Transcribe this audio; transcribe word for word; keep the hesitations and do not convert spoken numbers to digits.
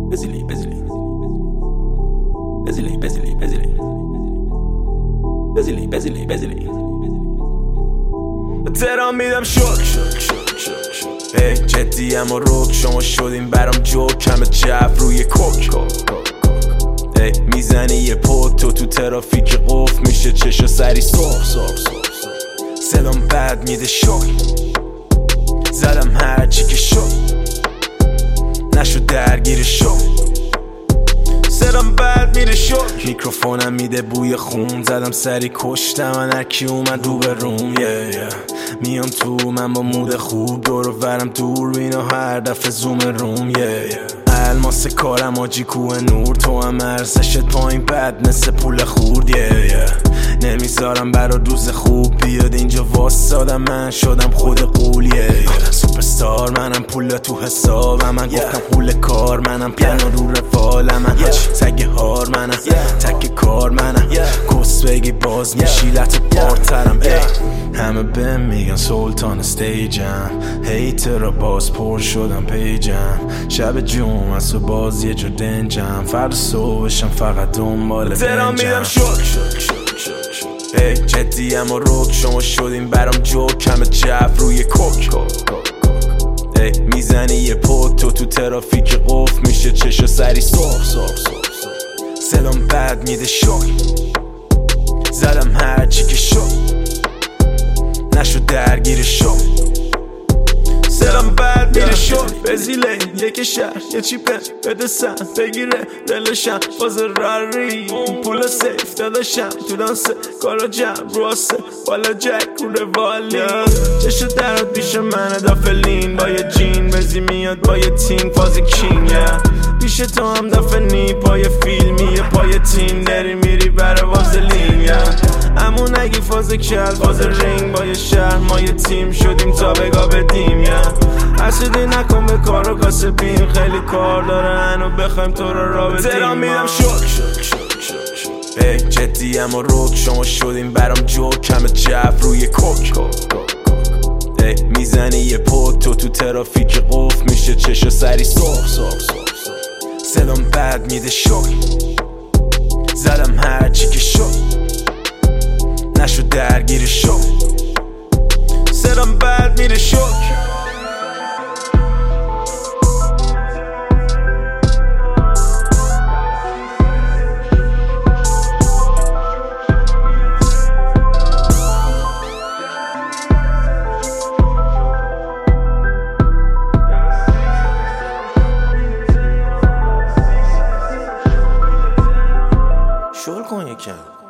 busily, busily, busily, busily, busily, busily, busily, busily. تهران میدم شک شک شک شک شک. ای جدی اما روک شما شدین برام جوک، کم جف روی کوک. ای میزنی یه پوت تو تو ترافیک قفل میشه چشا سری سرخ سرخ سرخ. صدام بد میده شک، زدم هر چی که شد نشد درگیر شد. صدام بد میره شک، میکروفونم میده بوی خون، زدم سری کشتم من هرکی اومد رو به روم. yeah, yeah. میام تو من با مود خوب، دور و برم دور بینا هر دفعه زوم روم. yeah, yeah. الماس کارم آجی کوه نور، تو هم ارزشت پایین بد مثل پول خورد. yeah, yeah. نمیذارم برا روز خوب بیاد اینجا واسادم، من شدم خود قول. yeah, yeah. سوپرستار منم، پول تو حسابم من. yeah. گفتم پول کار منم، پیانو رو رفالم من. yeah. تگ هار منم، yeah. تگ کار منم. yeah. کس بگی باز میشی لط بارترم. yeah. همه بهم میگن سلطان استیجم، هیتر باز پر شدم پیجم. شب جمعه است و باز یه جا دنجم، فرد صبحشم فقط دنبال بنجم. تهران میدم شک شک شک شک شک. ای جدی اما روک شما شدین برام جوک، کم جف روی کوک. ای میزنی یه پوت تو تو ترافیک قفل میشه چشا سری سرخ سرخ سرخ. صدام بد میده شک، زدم هر چی که شد نشد درگیر شد. صدام بد میره شد، بزیله یک شهر یه چیپه بده سن بگیره دلشم باز راری. پول سیف داداشم تو دانسه کارا جمع رو آسه بالا جک رو روالی. چشو درات پیش منه دافلین با یه جین، بزی میاد با یه تیم فازی کینگ. پیش تو هم دفنی پای فیلمی پای تیم، داری میری برای وازلین. امون اگه فاز کل فاز رینگ با یه شهر ما یه تیم شدیم تا بگا بدیم. حسودی نکن به کار و کاسبیم، خیلی کار داره هنو بخوایم تو رو را بدیم. تهران میدم شک شک شک شک شک. ای جدی اما روک شما شدین برام جوک، کم جف روی کوک. ای میزنی یه پوت تو تو ترافیک قفل میشه چشا سری سرخ سرخ سرخ. صدام بد میده شک، زدم هر چی که شد نشد درگیر شد. صدام بد میره شک. شل کن یکم.